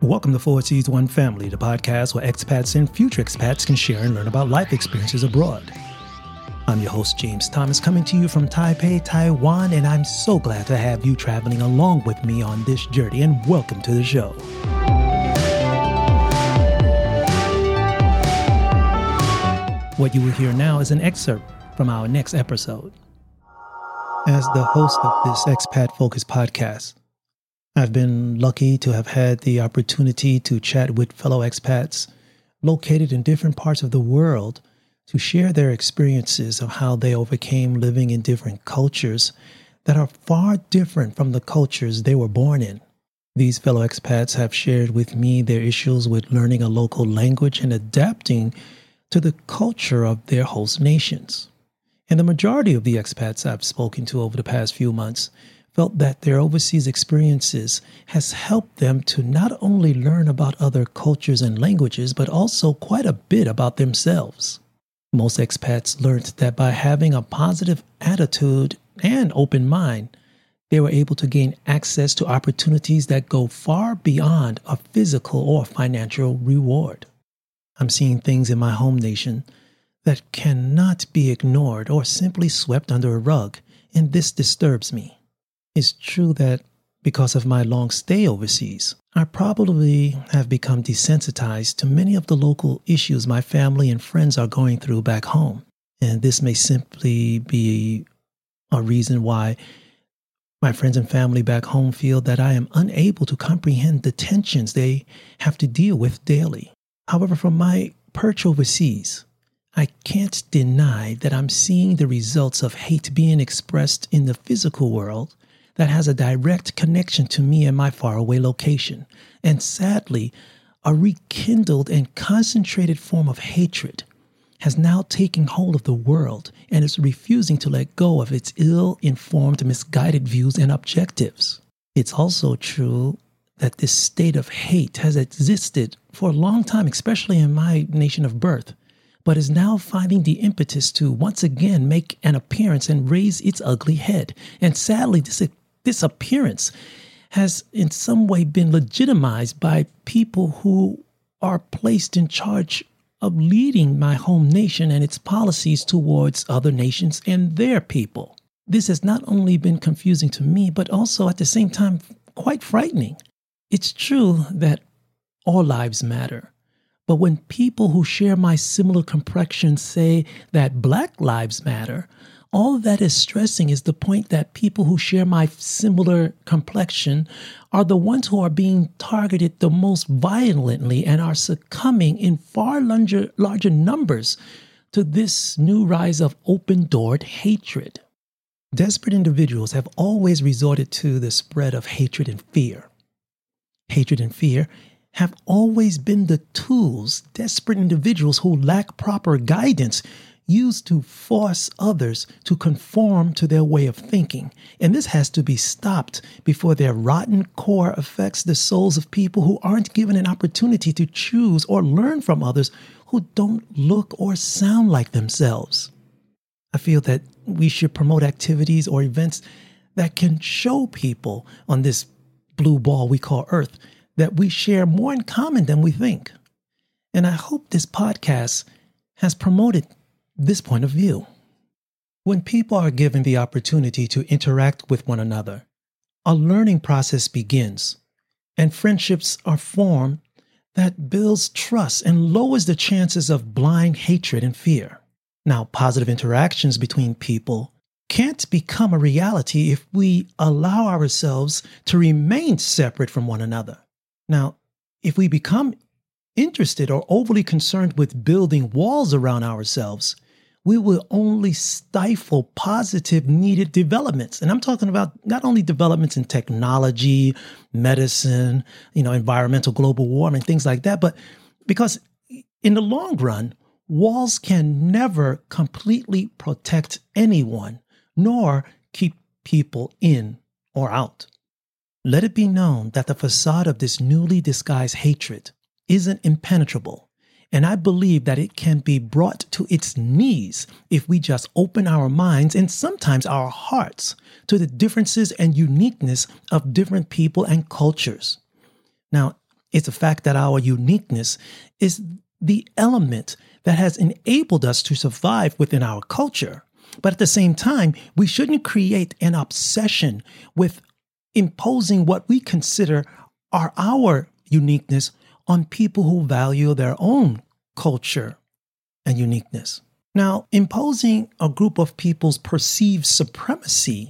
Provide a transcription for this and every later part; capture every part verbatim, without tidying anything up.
Welcome to Four Seas One Family, the podcast where expats and future expats can share and learn about life experiences abroad. I'm your host, James Thomas, coming to you from Taipei, Taiwan, and I'm so glad to have you traveling along with me on this journey, and welcome to the show. What you will hear now is an excerpt from our next episode. As the host of this expat-focused podcast, I've been lucky to have had the opportunity to chat with fellow expats located in different parts of the world to share their experiences of how they overcame living in different cultures that are far different from the cultures they were born in. These fellow expats have shared with me their issues with learning a local language and adapting to the culture of their host nations. And the majority of the expats I've spoken to over the past few months felt that their overseas experiences has helped them to not only learn about other cultures and languages, but also quite a bit about themselves. Most expats learned that by having a positive attitude and open mind, they were able to gain access to opportunities that go far beyond a physical or financial reward. I'm seeing things in my home nation that cannot be ignored or simply swept under a rug, and this disturbs me. It's true that because of my long stay overseas, I probably have become desensitized to many of the local issues my family and friends are going through back home. And this may simply be a reason why my friends and family back home feel that I am unable to comprehend the tensions they have to deal with daily. However, from my perch overseas, I can't deny that I'm seeing the results of hate being expressed in the physical world that has a direct connection to me and my faraway location. And sadly, a rekindled and concentrated form of hatred has now taken hold of the world and is refusing to let go of its ill-informed, misguided views and objectives. It's also true that this state of hate has existed for a long time, especially in my nation of birth, but is now finding the impetus to once again make an appearance and raise its ugly head. And sadly, this This appearance has in some way been legitimized by people who are placed in charge of leading my home nation and its policies towards other nations and their people. This has not only been confusing to me, but also at the same time quite frightening. It's true that all lives matter, but when people who share my similar complexion say that Black lives matter, all that is stressing is the point that people who share my similar complexion are the ones who are being targeted the most violently and are succumbing in far larger, larger numbers to this new rise of open-doored hatred. Desperate individuals have always resorted to the spread of hatred and fear. Hatred and fear have always been the tools desperate individuals who lack proper guidance used to force others to conform to their way of thinking. And this has to be stopped before their rotten core affects the souls of people who aren't given an opportunity to choose or learn from others who don't look or sound like themselves. I feel that we should promote activities or events that can show people on this blue ball we call Earth that we share more in common than we think. And I hope this podcast has promoted this point of view. When people are given the opportunity to interact with one another, a learning process begins, and friendships are formed that builds trust and lowers the chances of blind hatred and fear. Now, positive interactions between people can't become a reality if we allow ourselves to remain separate from one another. Now, if we become interested or overly concerned with building walls around ourselves, we will only stifle positive needed developments. And I'm talking about not only developments in technology, medicine, you know, environmental global warming, things like that, but because in the long run, walls can never completely protect anyone, nor keep people in or out. Let it be known that the facade of this newly disguised hatred isn't impenetrable. And I believe that it can be brought to its knees if we just open our minds and sometimes our hearts to the differences and uniqueness of different people and cultures. Now, It's the fact that our uniqueness is the element that has enabled us to survive within our culture. But at the same time, we shouldn't create an obsession with imposing what we consider are our uniqueness on people who value their own culture and uniqueness. Now, imposing a group of people's perceived supremacy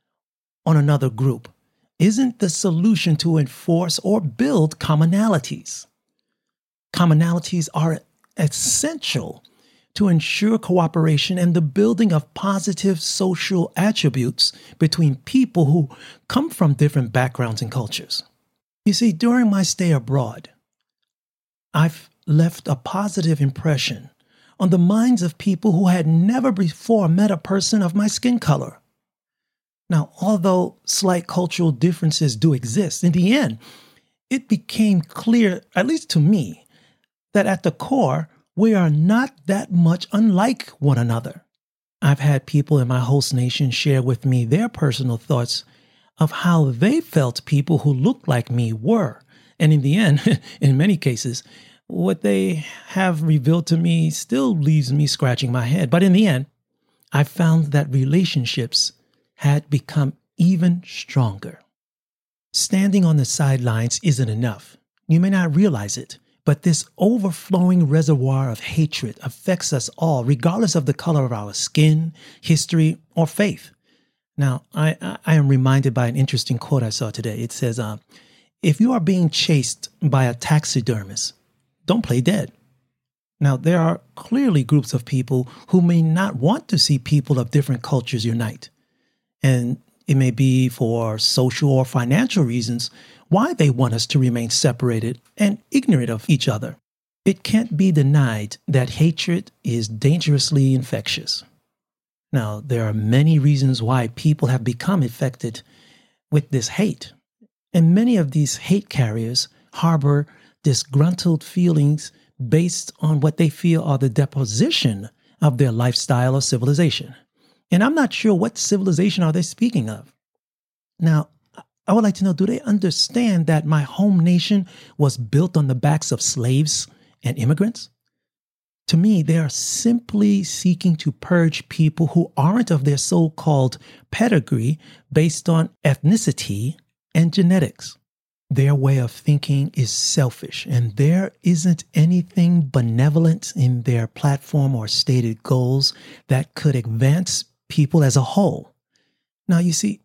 on another group isn't the solution to enforce or build commonalities. Commonalities are essential to ensure cooperation and the building of positive social attributes between people who come from different backgrounds and cultures. You see, during my stay abroad, I've left a positive impression on the minds of people who had never before met a person of my skin color. Now, although slight cultural differences do exist, in the end, it became clear, at least to me, that at the core, we are not that much unlike one another. I've had people in my host nation share with me their personal thoughts of how they felt people who looked like me were. And in the end, in many cases, what they have revealed to me still leaves me scratching my head. But in the end, I found that relationships had become even stronger. Standing on the sidelines isn't enough. You may not realize it, but this overflowing reservoir of hatred affects us all, regardless of the color of our skin, history, or faith. Now, I, I am reminded by an interesting quote I saw today. It says, uh, if you are being chased by a taxidermist, don't play dead. Now, there are clearly groups of people who may not want to see people of different cultures unite. And it may be for social or financial reasons why they want us to remain separated and ignorant of each other. It can't be denied that hatred is dangerously infectious. Now, there are many reasons why people have become infected with this hate. And many of these hate carriers harbor disgruntled feelings based on what they feel are the deposition of their lifestyle or civilization. And I'm not sure what civilization are they speaking of. Now, I would like to know, do they understand that my home nation was built on the backs of slaves and immigrants? To me, they are simply seeking to purge people who aren't of their so-called pedigree based on ethnicity and genetics. Their way of thinking is selfish, and there isn't anything benevolent in their platform or stated goals that could advance people as a whole. Now, you see,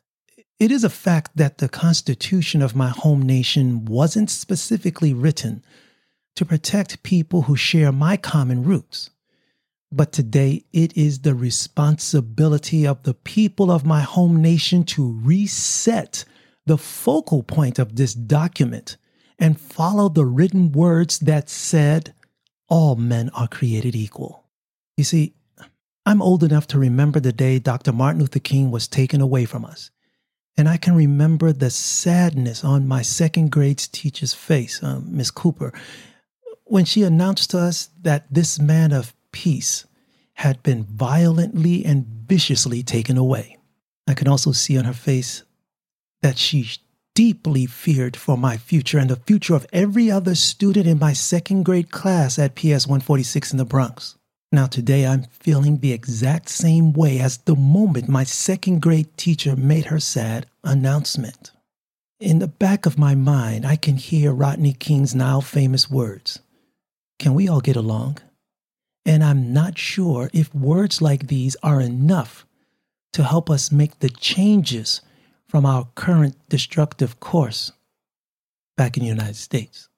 it is a fact that the Constitution of my home nation wasn't specifically written to protect people who share my common roots. But today, it is the responsibility of the people of my home nation to reset the focal point of this document and follow the written words that said, all men are created equal. You see, I'm old enough to remember the day Doctor Martin Luther King was taken away from us. And I can remember the sadness on my second grade teacher's face, um, Miss Cooper, when she announced to us that this man of peace had been violently and viciously taken away. I can also see on her face that she deeply feared for my future and the future of every other student in my second grade class at P S one forty-six in the Bronx. Now today I'm feeling the exact same way as the moment my second grade teacher made her sad announcement. In the back of my mind, I can hear Rodney King's now famous words, "Can we all get along?" And I'm not sure if words like these are enough to help us make the changes from our current destructive course back in the United States.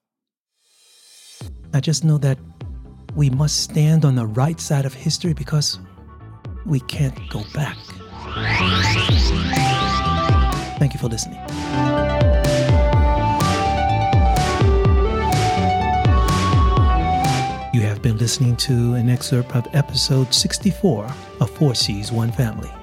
I just know that we must stand on the right side of history because we can't go back. Thank you for listening. You have been listening to an excerpt of episode sixty-four of Four C's One Family.